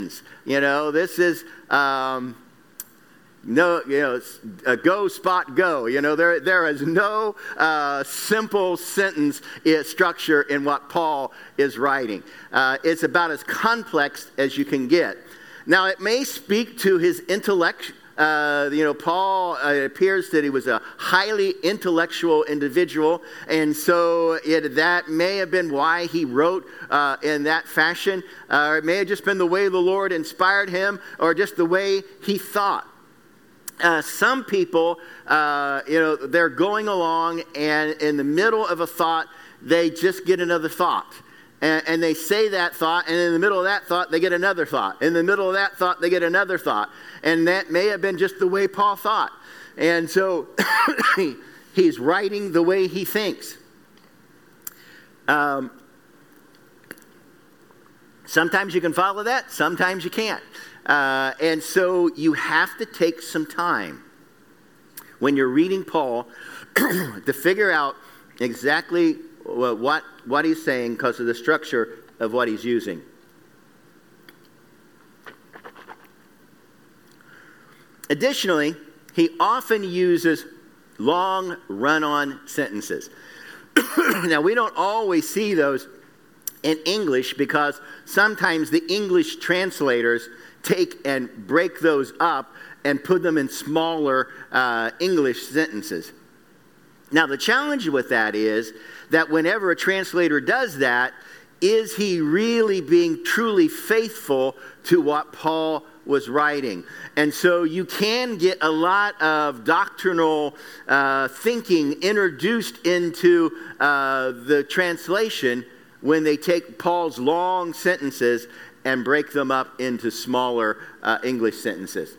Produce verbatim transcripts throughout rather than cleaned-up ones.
You know, this is um, no, you know, a go spot go. You know, there there is no uh, simple sentence structure in what Paul is writing. Uh, it's about as complex as you can get. Now, it may speak to his intellect. Uh, you know, Paul, uh, it appears that he was a highly intellectual individual, and so it, that may have been why he wrote uh, in that fashion. Uh, or it may have just been the way the Lord inspired him, or just the way he thought. Uh, some people, uh, you know, they're going along, and in the middle of a thought, they just get another thought. And, and they say that thought, and in the middle of that thought, they get another thought. In the middle of that thought, they get another thought. And that may have been just the way Paul thought. And so he's writing the way he thinks. Um, sometimes you can follow that, sometimes you can't. Uh, and so you have to take some time when you're reading Paul to figure out exactly what, what he's saying because of the structure of what he's using. Additionally, he often uses long run-on sentences. Now, we don't always see those in English because sometimes the English translators take and break those up and put them in smaller uh, English sentences. Now, the challenge with that is that whenever a translator does that, is he really being truly faithful to what Paul was writing? And so you can get a lot of doctrinal uh, thinking introduced into uh, the translation when they take Paul's long sentences and break them up into smaller uh, English sentences.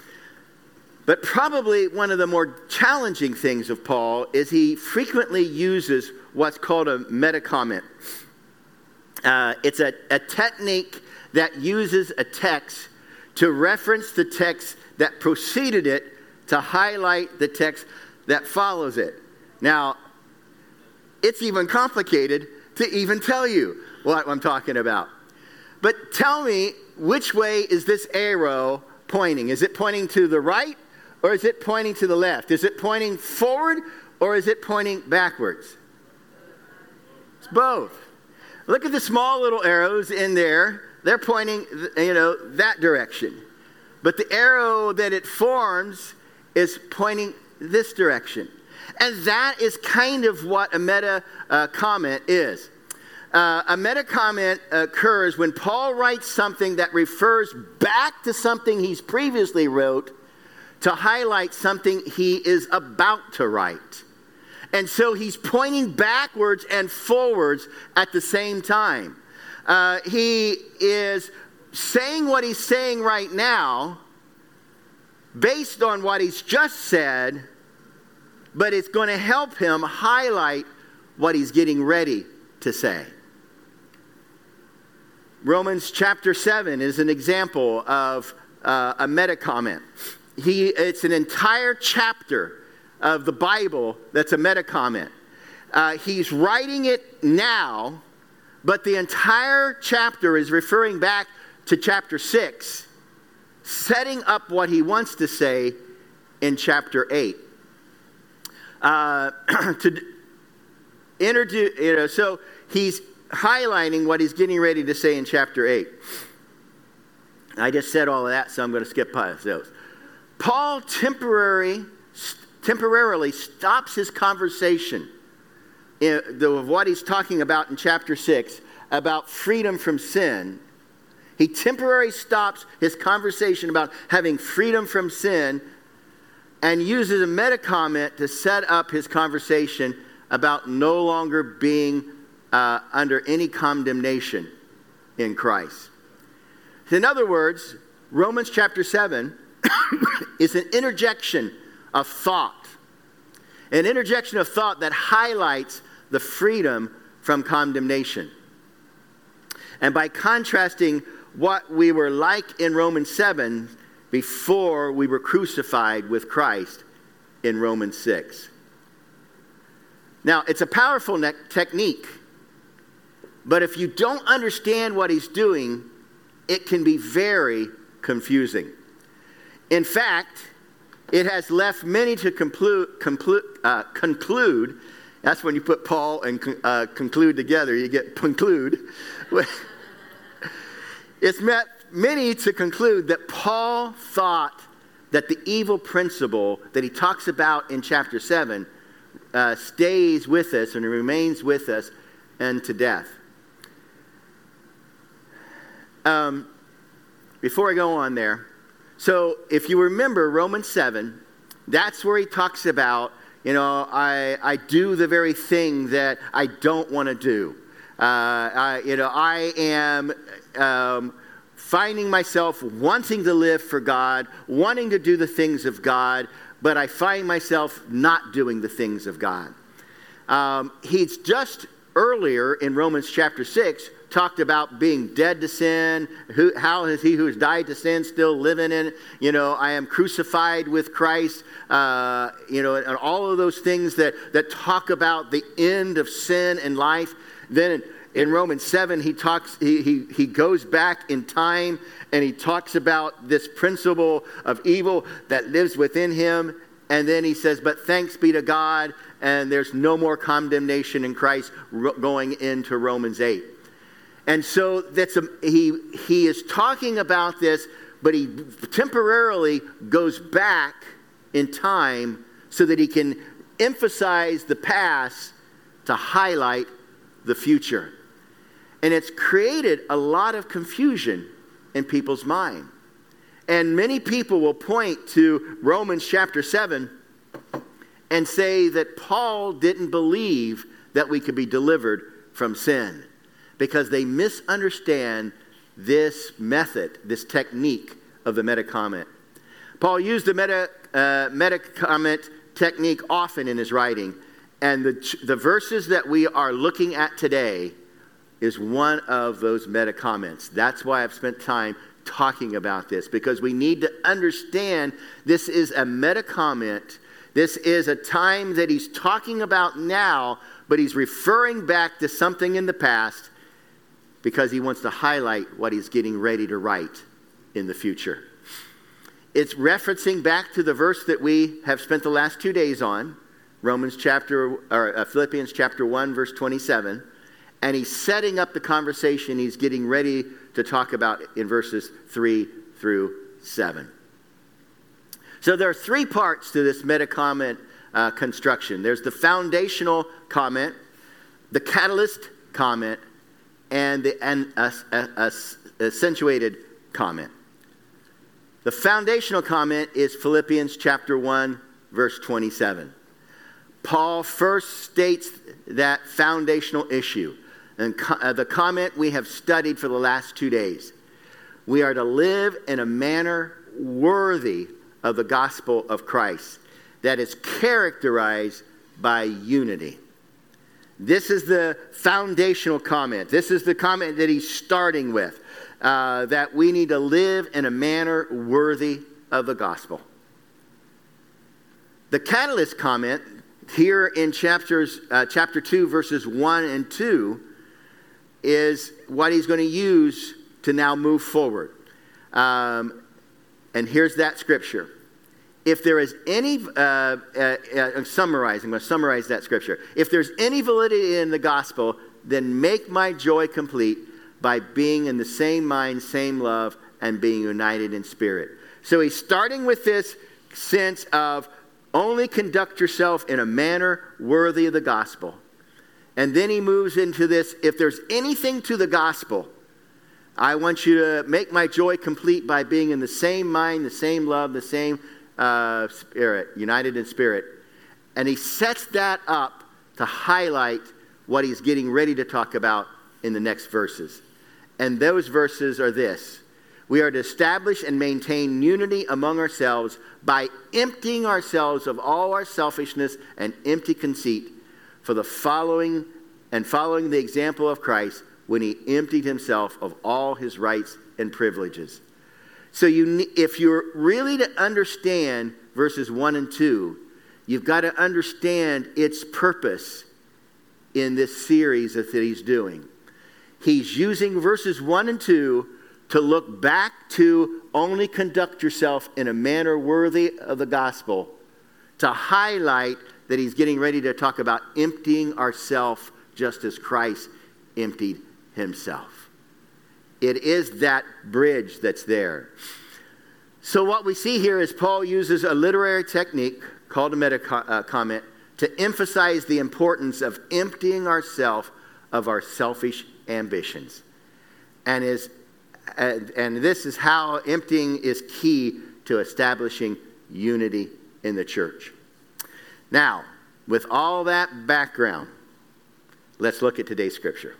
But probably one of the more challenging things of Paul is he frequently uses what's called a meta-comment. Uh, it's a, a technique that uses a text to reference the text that preceded it to highlight the text that follows it. Now, it's even complicated to even tell you what I'm talking about. But tell me, which way is this arrow pointing? Is it pointing to the right or is it pointing to the left? Is it pointing forward or is it pointing backwards? It's both. Look at the small little arrows in there. They're pointing, you know, that direction. But the arrow that it forms is pointing this direction. And that is kind of what a meta uh, comment is. Uh, a meta comment occurs when Paul writes something that refers back to something he's previously wrote to highlight something he is about to write. And so he's pointing backwards and forwards at the same time. Uh, he is saying what he's saying right now based on what he's just said, but it's going to help him highlight what he's getting ready to say. Romans chapter seven is an example of uh, a meta-comment. He, it's an entire chapter of the Bible that's a meta-comment. Uh, he's writing it now, but the entire chapter is referring back to chapter six, setting up what he wants to say in chapter eight. Uh, to introduce, you know, so he's highlighting what he's getting ready to say in chapter eight. I just said all of that, so I'm going to skip past those. Paul temporary, temporarily stops his conversation in, of what he's talking about in chapter six about freedom from sin. He temporarily stops his conversation about having freedom from sin and uses a meta-comment to set up his conversation about no longer being uh, under any condemnation in Christ. In other words, Romans chapter seven is an interjection of thought. An interjection of thought that highlights the freedom from condemnation. And by contrasting what we were like in Romans seven before we were crucified with Christ in Romans six. Now, it's a powerful ne- technique, but if you don't understand what he's doing, it can be very confusing. In fact, it has left many to conclude, conclude, uh, conclude. That's when you put Paul and uh, conclude together, you get conclude. It's met many to conclude that Paul thought that the evil principle that he talks about in chapter seven uh, stays with us and remains with us unto death. Um, before I go on there, so if you remember Romans seven, that's where he talks about, you know, I, I do the very thing that I don't want to do. Uh, I, you know, I am um, finding myself wanting to live for God, wanting to do the things of God, but I find myself not doing the things of God. Um, he's just earlier in Romans chapter six talked about being dead to sin. Who, how is he who has died to sin still living in it? You know, I am crucified with Christ. Uh, you know, and all of those things that, that talk about the end of sin and life. Then in, in Romans seven, he talks. He, he he goes back in time and he talks about this principle of evil that lives within him. And then he says, "But thanks be to God, and there's no more condemnation in Christ," going into Romans eight. And so that's a, he he is talking about this, but he temporarily goes back in time so that he can emphasize the past to highlight the future. And it's created a lot of confusion in people's mind. And many people will point to Romans chapter seven and say that Paul didn't believe that we could be delivered from sin, because they misunderstand this method, this technique of the meta-comment. Paul used the meta, uh, meta-comment technique often in his writing, and the, the verses that we are looking at today is one of those meta-comments. That's why I've spent time talking about this, because we need to understand this is a meta-comment. This is a time that he's talking about now, but he's referring back to something in the past, because he wants to highlight what he's getting ready to write in the future. It's referencing back to the verse that we have spent the last two days on, Romans chapter, or uh, Philippians chapter one, verse twenty-seven, and he's setting up the conversation he's getting ready to talk about in verses three through seven. So there are three parts to this meta-comment uh, construction. There's the foundational comment, the catalyst comment, and the and, uh, uh, accentuated comment. The foundational comment is Philippians chapter one, verse twenty-seven. Paul first states that foundational issue. And co- uh, the comment we have studied for the last two days. We are to live in a manner worthy of the gospel of Christ that is characterized by unity. This is the foundational comment. This is the comment that he's starting with, uh, that we need to live in a manner worthy of the gospel. The catalyst comment here in chapters, uh, chapter two, verses one and two, is what he's going to use to now move forward. Um, and here's that scripture. If there is any, uh, uh, uh, I'm summarizing, I'm going to summarize that scripture. If there's any validity in the gospel, then make my joy complete by being in the same mind, same love, and being united in spirit. So he's starting with this sense of only conduct yourself in a manner worthy of the gospel. And then he moves into this, if there's anything to the gospel, I want you to make my joy complete by being in the same mind, the same love, the same uh, spirit, united in spirit. And he sets that up to highlight what he's getting ready to talk about in the next verses. And those verses are this. We are to establish and maintain unity among ourselves by emptying ourselves of all our selfishness and empty conceit, for the following and following the example of Christ when he emptied himself of all his rights and privileges. So you, if you're really to understand verses one and two, you've got to understand its purpose in this series that he's doing. He's using verses one and two to look back to only conduct yourself in a manner worthy of the gospel, to highlight that he's getting ready to talk about emptying ourselves just as Christ emptied himself. It is that bridge that's there. So what we see here is Paul uses a literary technique called a meta-comment to emphasize the importance of emptying ourselves of our selfish ambitions. And, is, and, and this is how emptying is key to establishing unity in the church. Now, with all that background, let's look at today's scripture.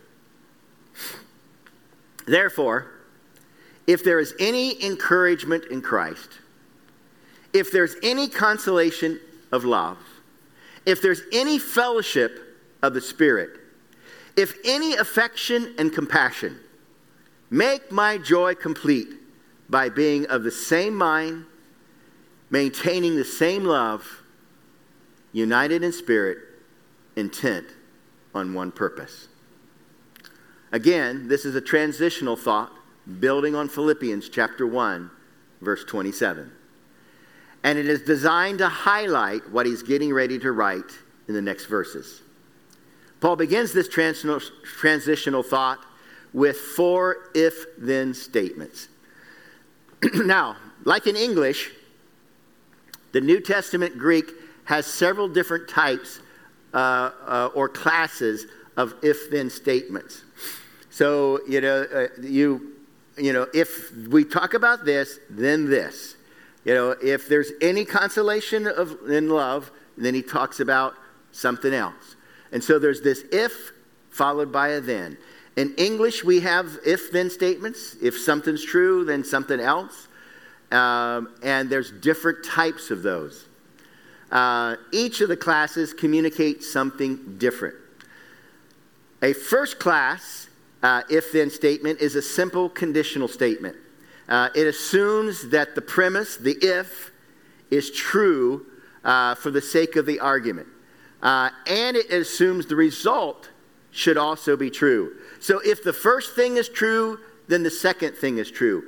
Therefore, if there is any encouragement in Christ, if there's any consolation of love, if there's any fellowship of the Spirit, if any affection and compassion, make my joy complete by being of the same mind, maintaining the same love, united in spirit, intent on one purpose. Again, this is a transitional thought building on Philippians chapter one, verse twenty-seven. And it is designed to highlight what he's getting ready to write in the next verses. Paul begins this transitional thought with four if-then statements. Now, like in English, the New Testament Greek has several different types uh, uh, or classes of if-then statements. So, you know, uh, you, you know, if we talk about this, then this. You know, if there's any consolation of in love, then he talks about something else. And so there's this if followed by a then. In English, we have if-then statements. If something's true, then something else. Um, and there's different types of those. Uh, each of the classes communicates something different. A first class uh, if-then statement is a simple conditional statement. Uh, it assumes that the premise, the if, is true uh, for the sake of the argument. Uh, and it assumes the result should also be true. So if the first thing is true, then the second thing is true.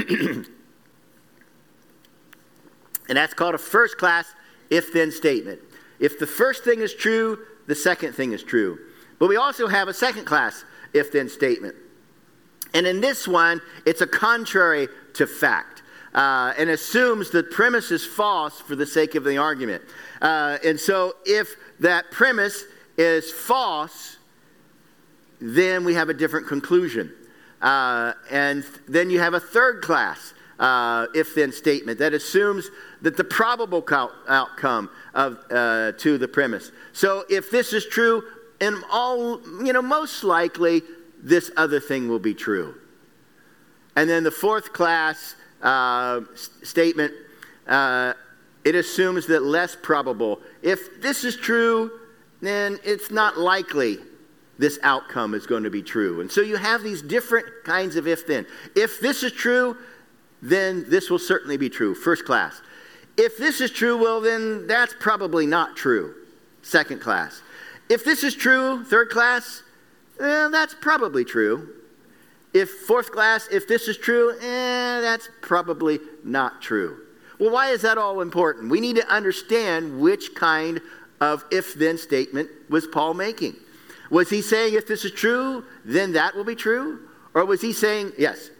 And that's called a first class if-then statement. If the first thing is true, the second thing is true. But we also have a second class if-then statement. And in this one, it's a contrary to fact. Uh, and assumes the premise is false for the sake of the argument. Uh, and so if that premise is false, then we have a different conclusion. Uh, and then you have a third class uh, if-then statement that assumes that the probable co- outcome of uh, to the premise. So if this is true, and all, you know, most likely this other thing will be true. And then the fourth class uh, s- statement, uh, it assumes that less probable. If this is true, then it's not likely this outcome is going to be true. And so you have these different kinds of if-then. If this is true, then this will certainly be true. First class. If this is true, well, then that's probably not true. Second class. If this is true, third class, eh, that's probably true. If fourth class, if this is true, eh, that's probably not true. Well, why is that all important? We need to understand which kind of if-then statement was Paul making. Was he saying if this is true, then that will be true? Or was he saying, yes?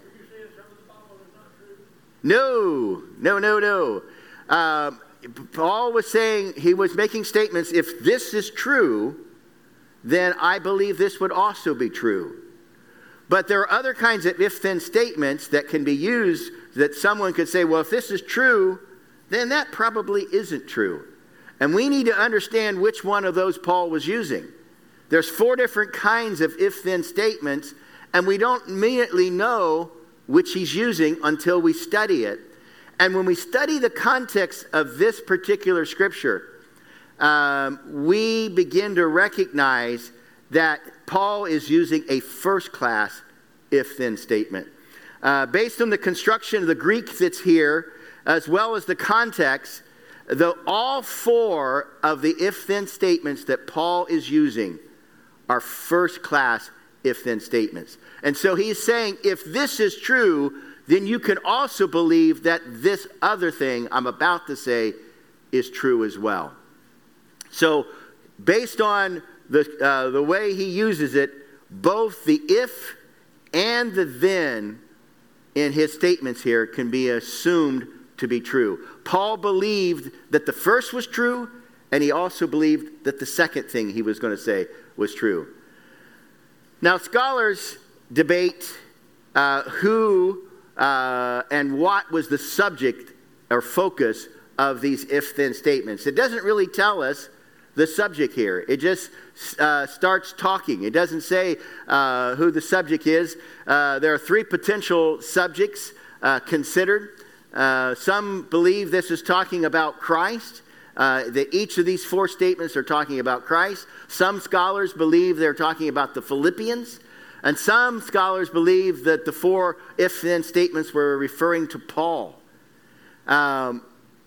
No, no, no, no. Uh, Paul was saying, he was making statements, if this is true, then I believe this would also be true. But there are other kinds of if-then statements that can be used that someone could say, well, if this is true, then that probably isn't true. And we need to understand which one of those Paul was using. There's four different kinds of if-then statements, and we don't immediately know which he's using until we study it. And when we study the context of this particular scripture, um, we begin to recognize that Paul is using a first-class if-then statement. Uh, based on the construction of the Greek that's here, as well as the context, the, all four of the if-then statements that Paul is using are first-class if-then statements. And so he's saying, if this is true, then you can also believe that this other thing I'm about to say is true as well. So based on the, uh, the way he uses it, both the if and the then in his statements here can be assumed to be true. Paul believed that the first was true, and he also believed that the second thing he was going to say was true. Now, scholars debate uh, who uh, and what was the subject or focus of these if-then statements. It doesn't really tell us the subject here. It just uh, starts talking. It doesn't say uh, who the subject is. Uh, there are three potential subjects uh, considered. Uh, some believe this is talking about Christ. Uh, that each of these four statements are talking about Christ. Some scholars believe they're talking about the Philippians. And some scholars believe that the four if-then statements were referring to Paul. Um,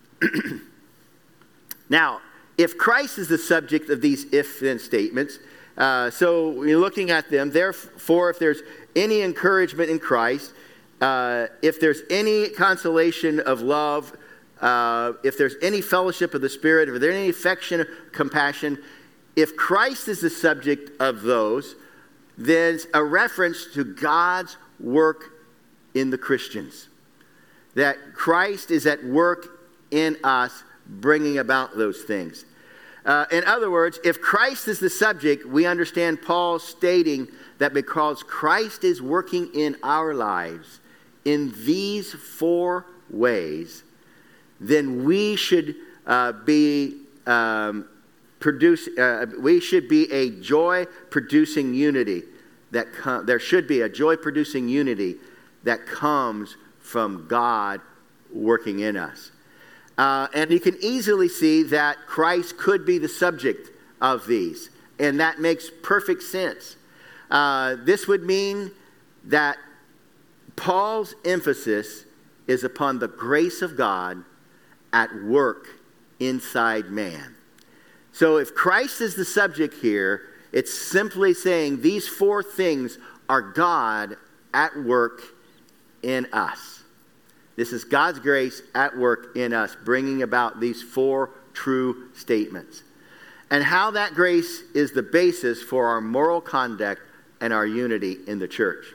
now, if Christ is the subject of these if-then statements, uh, so we're looking at them, therefore, if there's any encouragement in Christ, uh, if there's any consolation of love, uh, if there's any fellowship of the Spirit, if there's any affection, compassion, if Christ is the subject of those, there's a reference to God's work in the Christians. That Christ is at work in us, bringing about those things. Uh, in other words, if Christ is the subject, we understand Paul stating that because Christ is working in our lives in these four ways, then we should uh, be um, produce. Uh, we should be a joy-producing unity. That com- there should be a joy-producing unity that comes from God working in us. Uh, and you can easily see that Christ could be the subject of these. And that makes perfect sense. Uh, this would mean that Paul's emphasis is upon the grace of God at work inside man. So if Christ is the subject here, it's simply saying these four things are God at work in us. This is God's grace at work in us, bringing about these four true statements. And how that grace is the basis for our moral conduct and our unity in the church.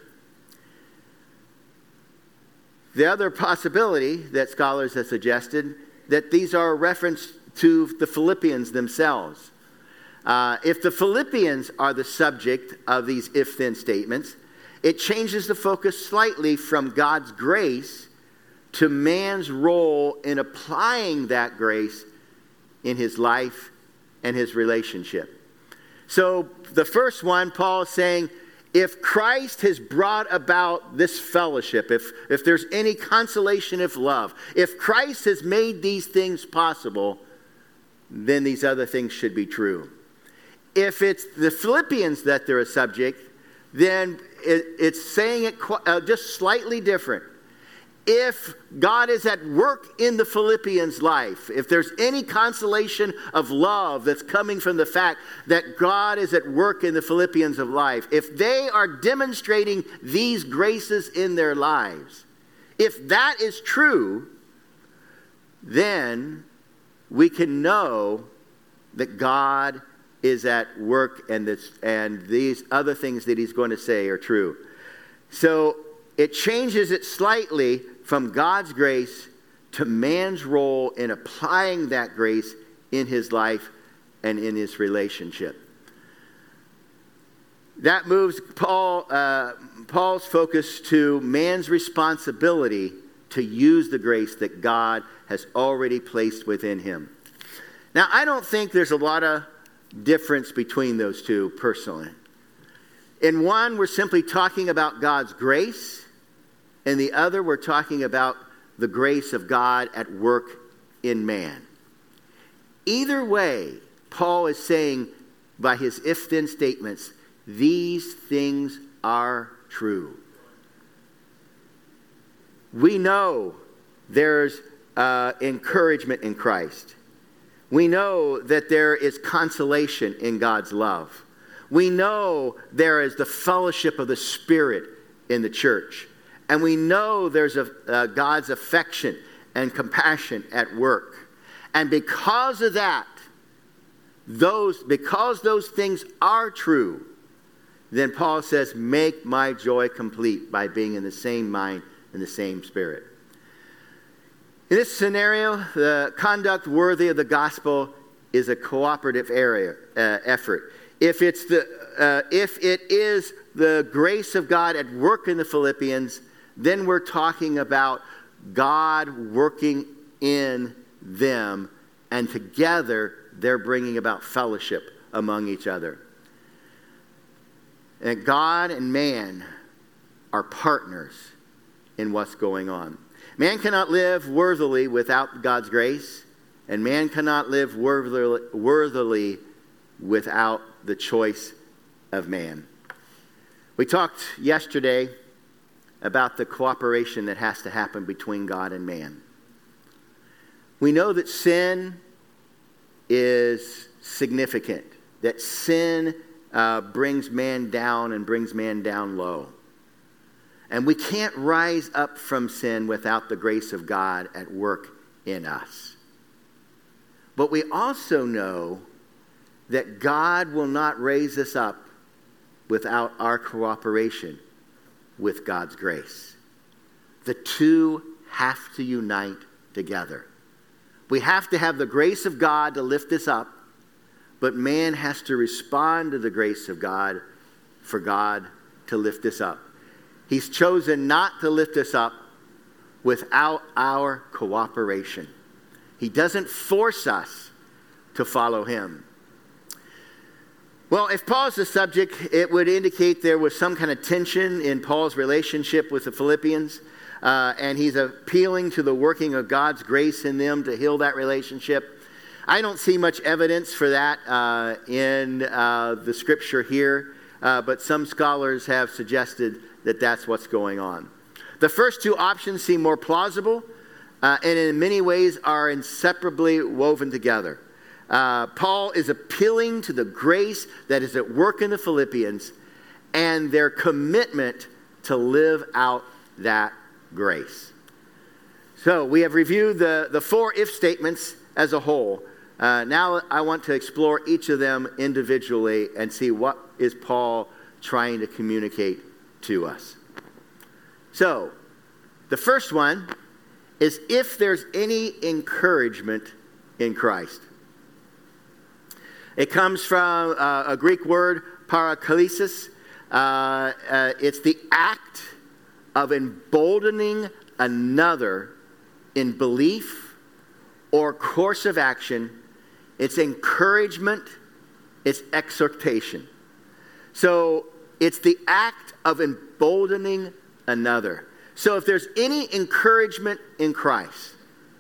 The other possibility that scholars have suggested, that these are a reference to the Philippians themselves. Uh, if the Philippians are the subject of these if-then statements, it changes the focus slightly from God's grace to man's role in applying that grace in his life and his relationship. So the first one, Paul is saying, if Christ has brought about this fellowship, if, if there's any consolation of love, if Christ has made these things possible, then these other things should be true. If it's the Philippians that they're a subject, then it, it's saying it qu- uh, just slightly different. If God is at work in the Philippians' life, if there's any consolation of love that's coming from the fact that God is at work in the Philippians' of life, if they are demonstrating these graces in their lives, if that is true, then we can know that God is at work and, this, and these other things that he's going to say are true. So it changes it slightly from God's grace to man's role in applying that grace in his life and in his relationship. That moves Paul, uh, Paul's focus to man's responsibility to use the grace that God has already placed within him. Now, I don't think there's a lot of difference between those two personally. In one, we're simply talking about God's grace. In the other, we're talking about the grace of God at work in man. Either way, Paul is saying by his if-then statements, these things are true. We know there's uh, encouragement in Christ. We know that there is consolation in God's love. We know there is the fellowship of the Spirit in the church. And we know there's a, uh, God's affection and compassion at work. And because of that, those because those things are true, then Paul says, make my joy complete by being in the same mind and the same spirit. In this scenario, the conduct worthy of the gospel is a cooperative area, uh, effort. If it's the uh, if it is the grace of God at work in the Philippians, then we're talking about God working in them, and together they're bringing about fellowship among each other. And God and man are partners in what's going on. Man cannot live worthily without God's grace, and man cannot live worthily, worthily without the choice of man. We talked yesterday about the cooperation that has to happen between God and man. We know that sin is significant, that sin uh, brings man down and brings man down low. And we can't rise up from sin without the grace of God at work in us. But we also know that God will not raise us up without our cooperation with God's grace. The two have to unite together. We have to have the grace of God to lift us up, but man has to respond to the grace of God for God to lift us up. He's chosen not to lift us up without our cooperation. He doesn't force us to follow him. Well, if Paul's the subject, it would indicate there was some kind of tension in Paul's relationship with the Philippians, uh, and he's appealing to the working of God's grace in them to heal that relationship. I don't see much evidence for that uh, in uh, the scripture here, uh, but some scholars have suggested that that's what's going on. The first two options seem more plausible, uh, and in many ways are inseparably woven together. Uh, Paul is appealing to the grace that is at work in the Philippians and their commitment to live out that grace. So we have reviewed the, the four if statements as a whole. Uh, now I want to explore each of them individually and see what is Paul trying to communicate to us. So the first one is if there's any encouragement in Christ. It comes from uh, a Greek word, paraklesis. Uh, uh, it's the act of emboldening another in belief or course of action. It's encouragement. It's exhortation. So it's the act of emboldening another. So if there's any encouragement in Christ,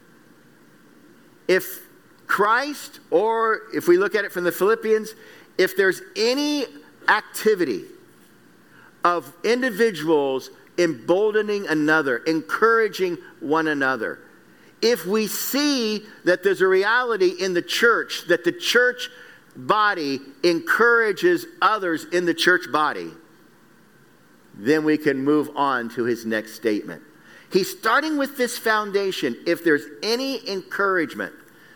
if Christ, or if we look at it from the Philippians, if there's any activity of individuals emboldening another, encouraging one another, if we see that there's a reality in the church, that the church body encourages others in the church body, then we can move on to his next statement. He's starting with this foundation. If there's any encouragement,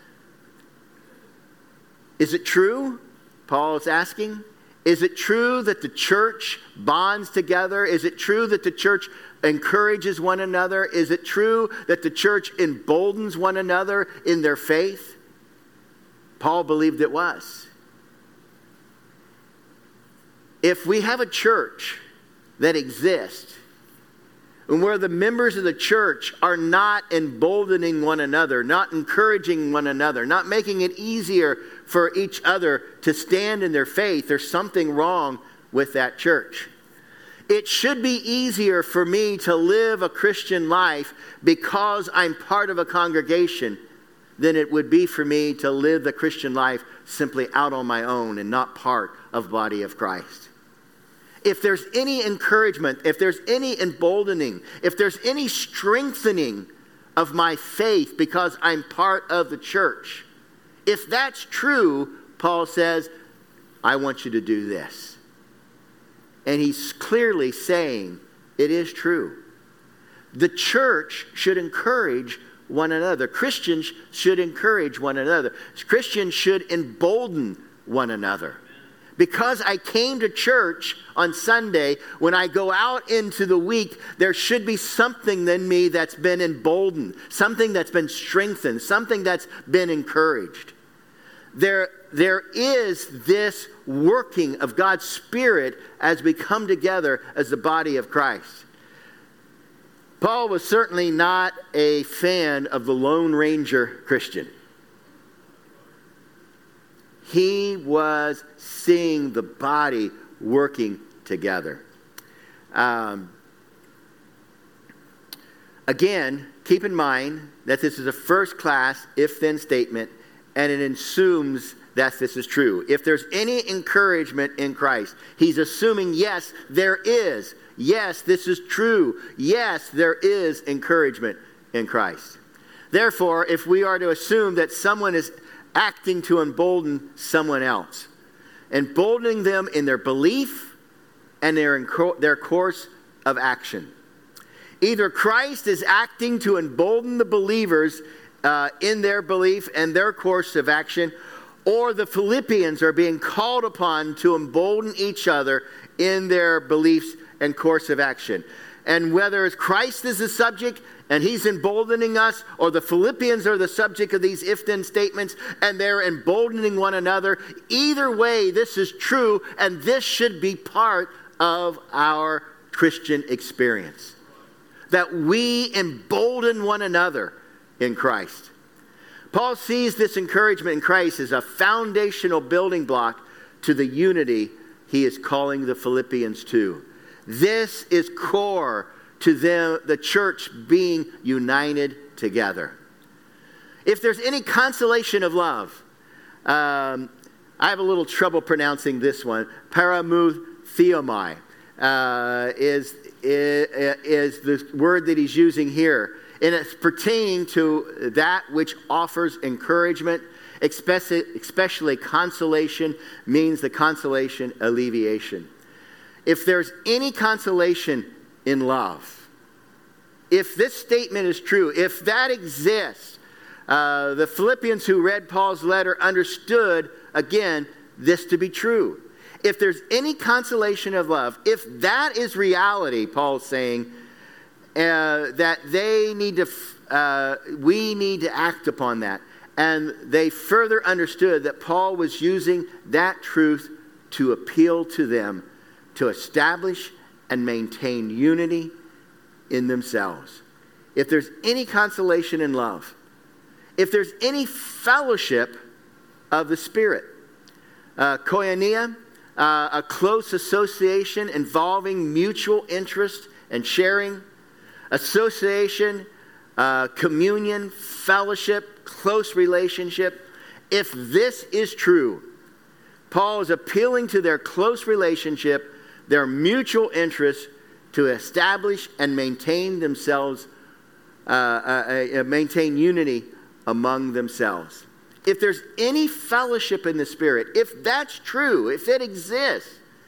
is it true? Paul is asking. Is it true that the church bonds together? Is it true that the church encourages one another? Is it true that the church emboldens one another in their faith? Paul believed it was. If we have a church that exists and where the members of the church are not emboldening one another, not encouraging one another, not making it easier for each other to stand in their faith, there's something wrong with that church. It should be easier for me to live a Christian life because I'm part of a congregation than it would be for me to live the Christian life simply out on my own and not part of the body of Christ. If there's any encouragement, if there's any emboldening, if there's any strengthening of my faith because I'm part of the church, if that's true, Paul says, I want you to do this. And he's clearly saying it is true. The church should encourage one another. Christians should encourage one another. Christians should embolden one another. Because I came to church on Sunday, when I go out into the week, there should be something in me that's been emboldened, something that's been strengthened, something that's been encouraged. There, there is this working of God's Spirit as we come together as the body of Christ. Paul was certainly not a fan of the Lone Ranger Christian. He was seeing the body working together. Um, again, keep in mind that this is a first class if-then statement, and it assumes that this is true. If there's any encouragement in Christ, he's assuming, yes, there is. Yes, this is true. Yes, there is encouragement in Christ. Therefore, if we are to assume that someone is acting to embolden someone else, emboldening them in their belief and their, their course of action. Either Christ is acting to embolden the believers uh, in their belief and their course of action, or the Philippians are being called upon to embolden each other in their beliefs and course of action. And whether it's Christ is the subject and he's emboldening us, or the Philippians are the subject of these if-then statements and they're emboldening one another, either way, this is true, and this should be part of our Christian experience. That we embolden one another in Christ. Paul sees this encouragement in Christ as a foundational building block to the unity he is calling the Philippians to. This is core to them, the church being united together. If there's any consolation of love, um, I have a little trouble pronouncing this one. Paramutheomai uh, is, is, is the word that he's using here. And it's pertaining to that which offers encouragement, especially, especially consolation, means the consolation, alleviation. If there's any consolation in love, if this statement is true, if that exists, uh, the Philippians who read Paul's letter understood, again, this to be true. If there's any consolation of love, if that is reality, Paul's saying, uh, that they need to, uh, we need to act upon that. And they further understood that Paul was using that truth to appeal to them, to establish and maintain unity in themselves. If there's any consolation in love, if there's any fellowship of the Spirit, uh, koinonia, uh, a close association involving mutual interest and sharing, association, uh, communion, fellowship, close relationship. If this is true, Paul is appealing to their close relationship, their mutual interest, to establish and maintain themselves, uh, uh, uh, maintain unity among themselves. If there's any fellowship in the Spirit, if that's true, if it exists,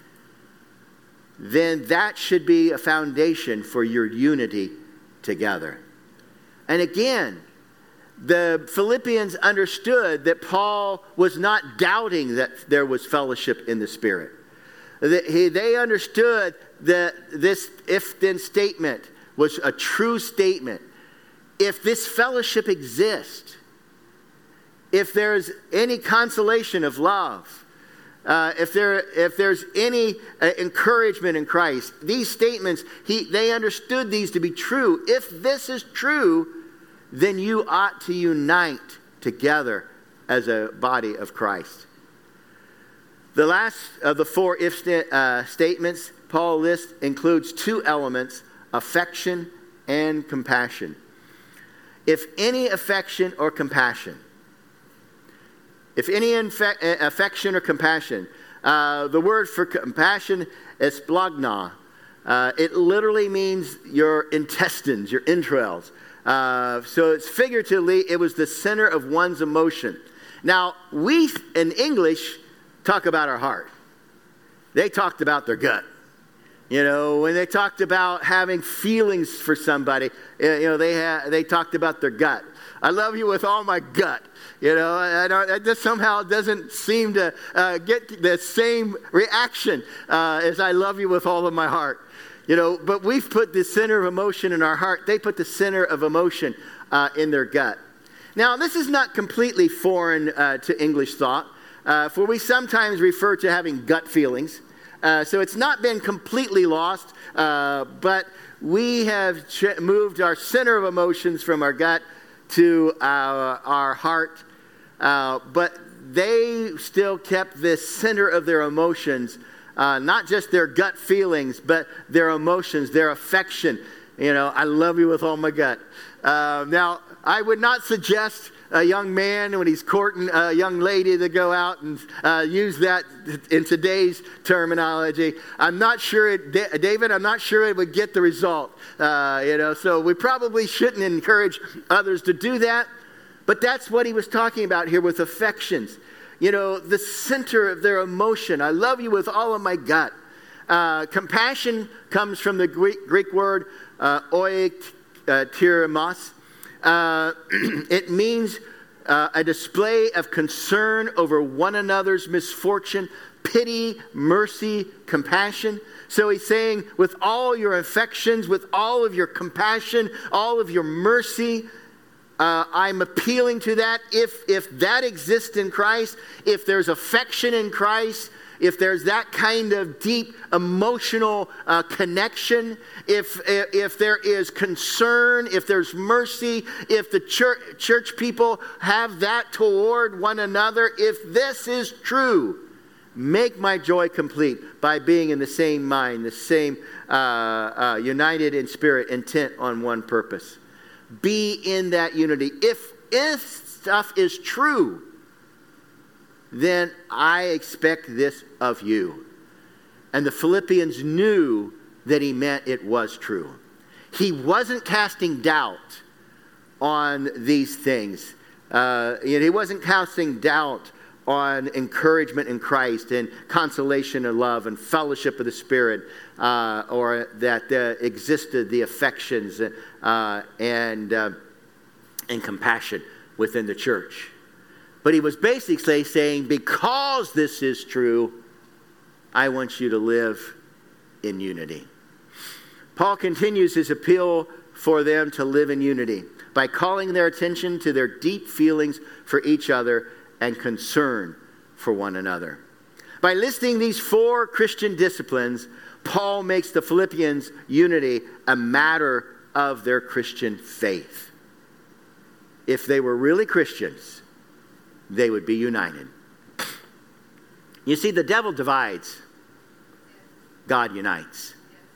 then that should be a foundation for your unity together. And again, the Philippians understood that Paul was not doubting that there was fellowship in the Spirit. They understood that this if-then statement was a true statement. If this fellowship exists, if there's any consolation of love, uh, if there if there's any uh, encouragement in Christ, these statements, he, they understood these to be true. If this is true, then you ought to unite together as a body of Christ. The last of the four if sta- uh, statements Paul lists includes two elements, affection and compassion. If any affection or compassion, if any infe- affection or compassion, uh, the word for compassion is splagna. Uh, it literally means your intestines, your entrails. Uh, so it's figuratively, it was the center of one's emotion. Now, we in English talk about our heart. They talked about their gut. You know, when they talked about having feelings for somebody, you know, they had, they talked about their gut. I love you with all my gut. You know, I don't, it just somehow doesn't seem to uh, get the same reaction uh, as I love you with all of my heart. You know, but we've put the center of emotion in our heart. They put the center of emotion uh, in their gut. Now, this is not completely foreign uh, to English thought, uh, for we sometimes refer to having gut feelings. Uh, so it's not been completely lost, uh, but we have ch- moved our center of emotions from our gut to uh, our heart. Uh, but they still kept this center of their emotions, uh, not just their gut feelings, but their emotions, their affection. You know, I love you with all my gut. Uh, now, I would not suggest a young man when he's courting a young lady to go out and uh, use that in today's terminology. I'm not sure it, David, I'm not sure it would get the result. Uh, you know, so we probably shouldn't encourage others to do that. But that's what he was talking about here with affections. You know, the center of their emotion. I love you with all of my gut. Uh, compassion comes from the Greek, Greek word uh, oiktiramos. Uh, it means uh, a display of concern over one another's misfortune, pity, mercy, compassion. So he's saying, with all your affections, with all of your compassion, all of your mercy, uh, I'm appealing to that. If, if that exists in Christ, if there's affection in Christ, if there's that kind of deep emotional uh, connection, if, if there is concern, if there's mercy, if the church, church people have that toward one another, if this is true, make my joy complete by being in the same mind, the same uh, uh, united in spirit, intent on one purpose. Be in that unity. If, if stuff is true, then I expect this of you. And the Philippians knew that he meant it was true. He wasn't casting doubt on these things. Uh, he wasn't casting doubt on encouragement in Christ and consolation and love and fellowship of the Spirit, uh, or that uh, existed the affections uh, and, uh, and compassion within the church. But he was basically saying, because this is true, I want you to live in unity. Paul continues his appeal for them to live in unity by calling their attention to their deep feelings for each other and concern for one another. By listing these four Christian disciplines, Paul makes the Philippians' unity a matter of their Christian faith. If they were really Christians, they would be united. You see, the devil divides. God unites.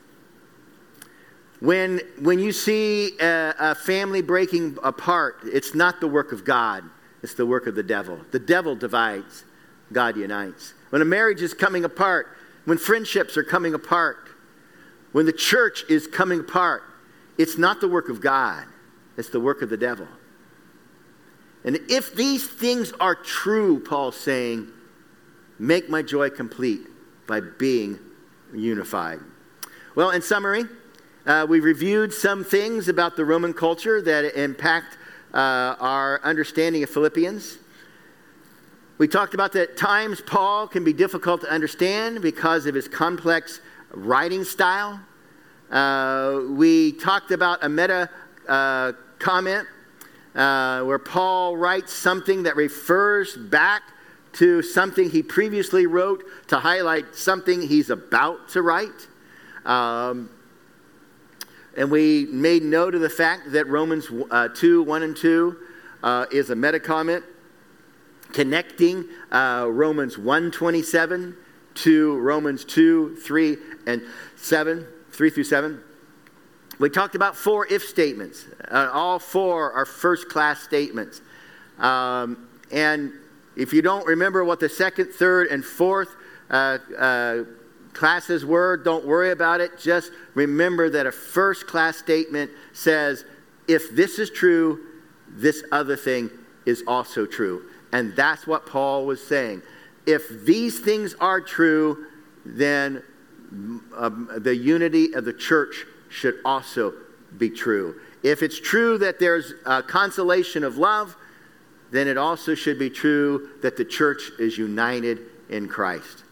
When, when you see a, a family breaking apart, it's not the work of God. It's the work of the devil. The devil divides. God unites. When a marriage is coming apart, when friendships are coming apart, when the church is coming apart, it's not the work of God. It's the work of the devil. And if these things are true, Paul's saying, make my joy complete by being unified. Well, in summary, uh, we reviewed some things about the Roman culture that impact uh, our understanding of Philippians. We talked about that at times Paul can be difficult to understand because of his complex writing style. Uh, we talked about a meta uh, comment Uh, where Paul writes something that refers back to something he previously wrote to highlight something he's about to write. Um, and we made note of the fact that Romans uh, two, one and two uh, is a meta comment connecting uh, Romans one twenty-seven to Romans two, three, and seven, three through seven. We talked about four if statements. Uh, all four are first-class statements. Um, and if you don't remember what the second, third, and fourth uh, uh, classes were, don't worry about it. Just remember that a first-class statement says, if this is true, this other thing is also true. And that's what Paul was saying. if these things are true, then um, the unity of the church should also be true. If it's true that there's a consolation of love, then it also should be true that the church is united in Christ.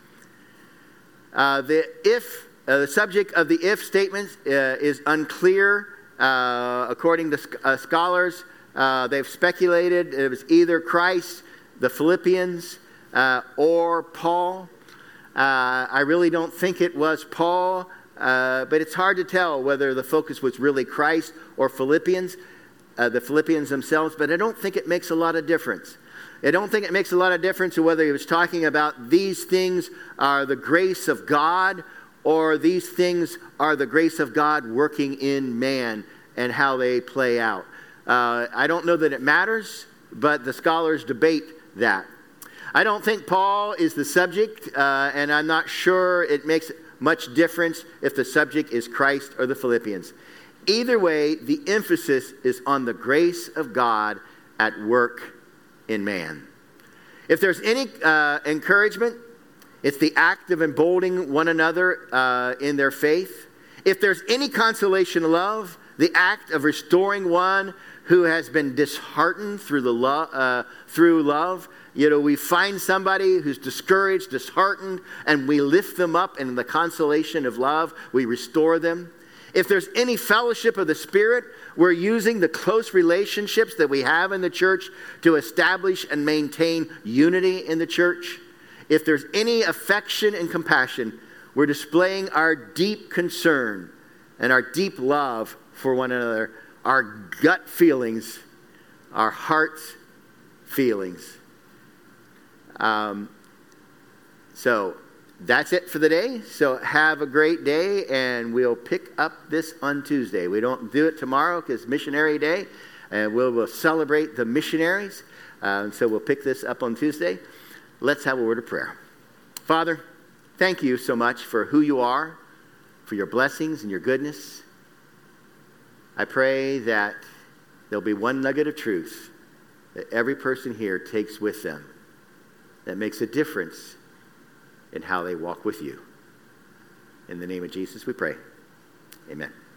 Uh, the if uh, the subject of the if statements uh, is unclear. Uh, according to sc- uh, scholars, uh, they've speculated it was either Christ, the Philippians, uh, or Paul. Uh, I really don't think it was Paul, uh, but it's hard to tell whether the focus was really Christ or Philippians, uh, the Philippians themselves, but I don't think it makes a lot of difference. I don't think it makes a lot of difference whether he was talking about these things are the grace of God or these things are the grace of God working in man and how they play out. Uh, I don't know that it matters, but the scholars debate that. I don't think Paul is the subject, uh, and I'm not sure it makes much difference if the subject is Christ or the Philippians. Either way, the emphasis is on the grace of God at work in man. If there's any uh, encouragement, it's the act of emboldening one another uh, in their faith. If there's any consolation of love, the act of restoring one who has been disheartened through the lo- uh, through love. You know, we find somebody who's discouraged, disheartened, and we lift them up in the consolation of love. We restore them. If there's any fellowship of the Spirit, we're using the close relationships that we have in the church to establish and maintain unity in the church. If there's any affection and compassion, we're displaying our deep concern and our deep love for one another, our gut feelings, our heart's feelings. Um, so that's it for the day. So have a great day, and we'll pick up this on Tuesday. We don't do it tomorrow because Missionary Day, and we'll, we'll celebrate the missionaries. Uh, so we'll pick this up on Tuesday. Let's have a word of prayer. Father, thank you so much for who you are, for your blessings and your goodness. I pray that there'll be one nugget of truth that every person here takes with them that makes a difference in how they walk with you. In the name of Jesus we pray. Amen.